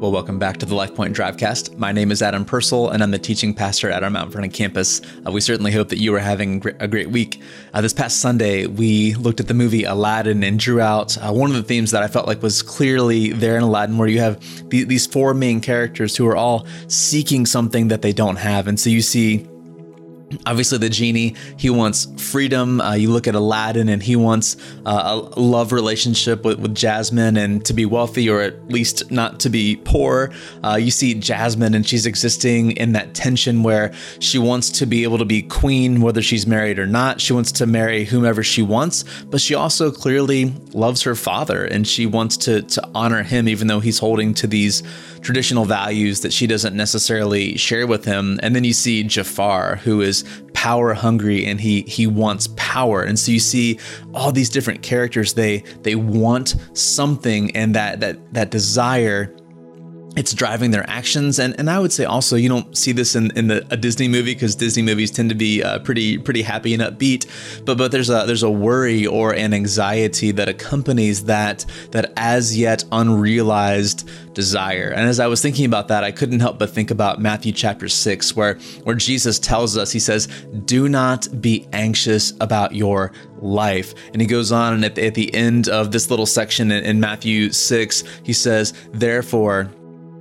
Well, welcome back to the LifePoint Drivecast. My name is Adam Purcell, and I'm the teaching pastor at our Mount Vernon campus. We certainly hope that you are having a great week. This past Sunday, we looked at the movie Aladdin and drew out one of the themes that I felt like was clearly there in Aladdin, where you have these four main characters who are all seeking something that they don't have. And so you see, obviously, the genie, he wants freedom. You look at Aladdin and he wants a love relationship with Jasmine and to be wealthy, or at least not to be poor. You see Jasmine, and she's existing in that tension where she wants to be able to be queen, whether she's married or not. She wants to marry whomever she wants, but she also clearly loves her father, and she wants to honor him, even though he's holding to these traditional values that she doesn't necessarily share with him. And then you see Jafar, who is power hungry, and he wants power. And so you see all these different characters, they want something, and that desire, it's driving their actions. And I would say also, you don't see this in a Disney movie, because Disney movies tend to be pretty happy and upbeat, but there's a worry or an anxiety that accompanies that as yet unrealized desire. And as I was thinking about that, I couldn't help but think about Matthew chapter 6, where Jesus tells us, he says, "Do not be anxious about your life." And he goes on, and at the end of this little section in Matthew 6, he says, "Therefore,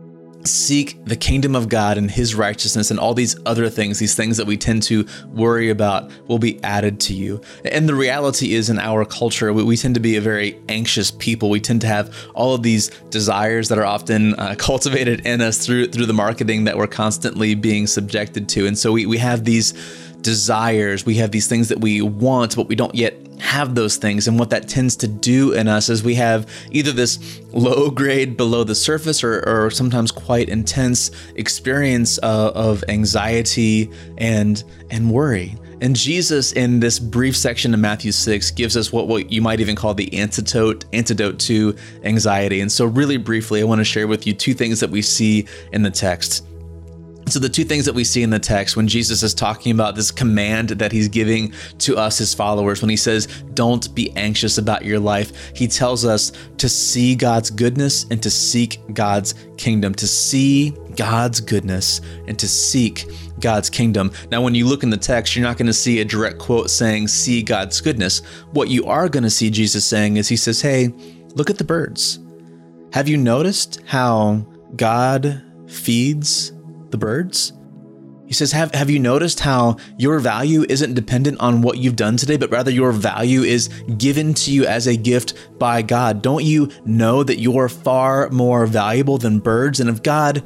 seek the kingdom of God and his righteousness, and all these other things, these things that we tend to worry about, will be added to you." And the reality is, in our culture, we tend to be a very anxious people. We tend to have all of these desires that are often cultivated in us through the marketing that we're constantly being subjected to. And so we have these desires, we have these things that we want, but we don't yet have those things. And what that tends to do in us is we have either this low grade below the surface, or sometimes quite intense experience of anxiety and worry. And Jesus, in this brief section of Matthew 6, gives us what you might even call the antidote to anxiety. And so really briefly, I want to share with you two things that we see in the text. So the two things that we see in the text when Jesus is talking about this command that he's giving to us, his followers, when he says, "Don't be anxious about your life," he tells us to see God's goodness and to seek God's kingdom, to see God's goodness and to seek God's kingdom. Now, when you look in the text, you're not going to see a direct quote saying, "See God's goodness." What you are going to see Jesus saying is, he says, "Hey, look at the birds. Have you noticed how God feeds the birds?" He says, have you noticed how your value isn't dependent on what you've done today, but rather your value is given to you as a gift by God? Don't you know that you're far more valuable than birds? And if God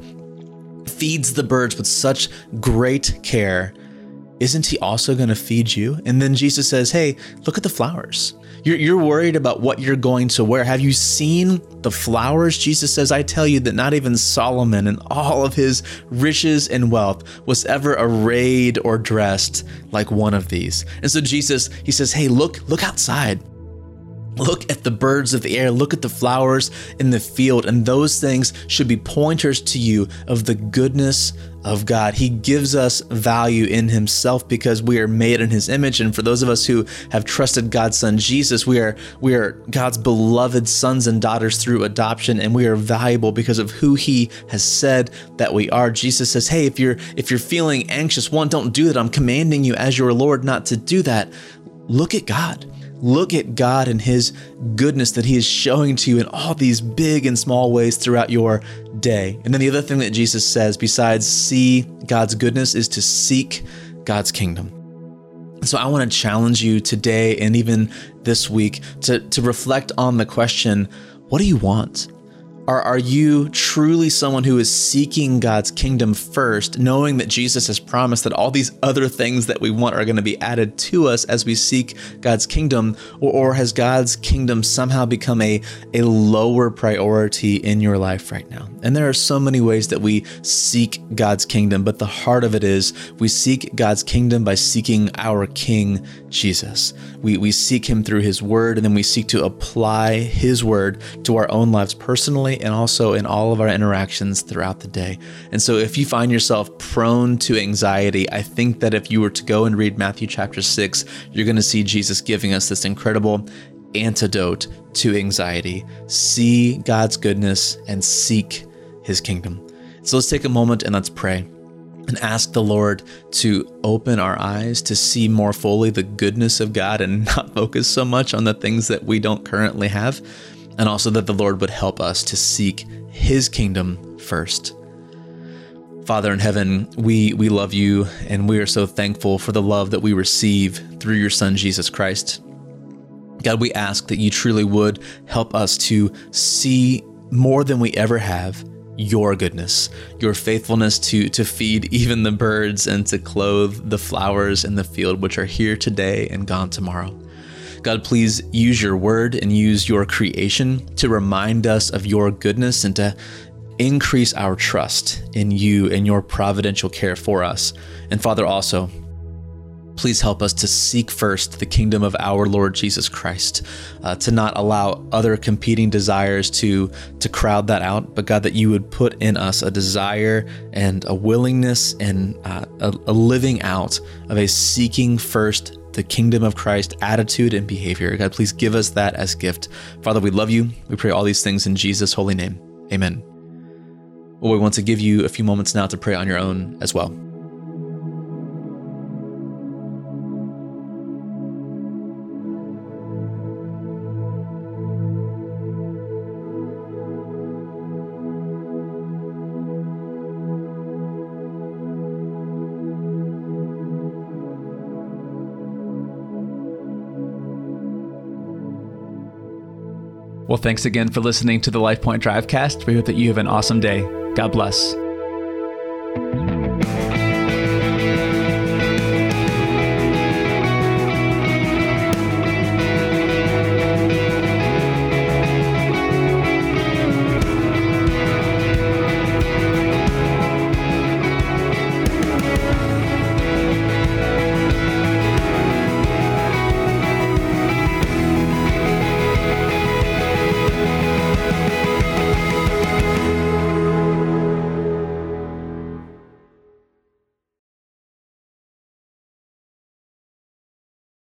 feeds the birds with such great care, isn't he also going to feed you? And then Jesus says, "Hey, look at the flowers. You're worried about what you're going to wear. Have you seen the flowers?" Jesus says, "I tell you that not even Solomon in all of his riches and wealth was ever arrayed or dressed like one of these." And so Jesus, he says, "Hey, look outside. Look at the birds of the air. Look at the flowers in the field." And those things should be pointers to you of the goodness of God. He gives us value in himself because we are made in his image. And for those of us who have trusted God's son, Jesus, we are God's beloved sons and daughters through adoption. And we are valuable because of who he has said that we are. Jesus says, "Hey, if you're feeling anxious, don't do that. I'm commanding you as your Lord not to do that. Look at God. Look at God and his goodness that he is showing to you in all these big and small ways throughout your day." And then the other thing that Jesus says, besides see God's goodness, is to seek God's kingdom. So I want to challenge you today and even this week to reflect on the question, what do you want? Are you truly someone who is seeking God's kingdom first, knowing that Jesus has promised that all these other things that we want are going to be added to us as we seek God's kingdom? Or has God's kingdom somehow become a lower priority in your life right now? And there are so many ways that we seek God's kingdom, but the heart of it is we seek God's kingdom by seeking our King, Jesus. We seek him through his word, and then we seek to apply his word to our own lives personally and also in all of our interactions throughout the day. And so if you find yourself prone to anxiety, I think that if you were to go and read Matthew chapter 6, you're going to see Jesus giving us this incredible antidote to anxiety. See God's goodness and seek his kingdom. So let's take a moment and let's pray and ask the Lord to open our eyes to see more fully the goodness of God and not focus so much on the things that we don't currently have. And also that the Lord would help us to seek his kingdom first. Father in heaven, we love you, and we are so thankful for the love that we receive through your Son, Jesus Christ. God, we ask that you truly would help us to see more than we ever have your goodness, your faithfulness to feed even the birds and to clothe the flowers in the field, which are here today and gone tomorrow. God, please use your word and use your creation to remind us of your goodness and to increase our trust in you and your providential care for us. And Father, also, please help us to seek first the kingdom of our Lord Jesus Christ, to not allow other competing desires to crowd that out, but God, that you would put in us a desire and a willingness and a living out of a seeking first the kingdom of Christ attitude and behavior. God, please give us that as gift. Father, we love you. We pray all these things in Jesus' holy name. Amen. Well, we want to give you a few moments now to pray on your own as well. Well, thanks again for listening to the LifePoint Drivecast. We hope that you have an awesome day. God bless.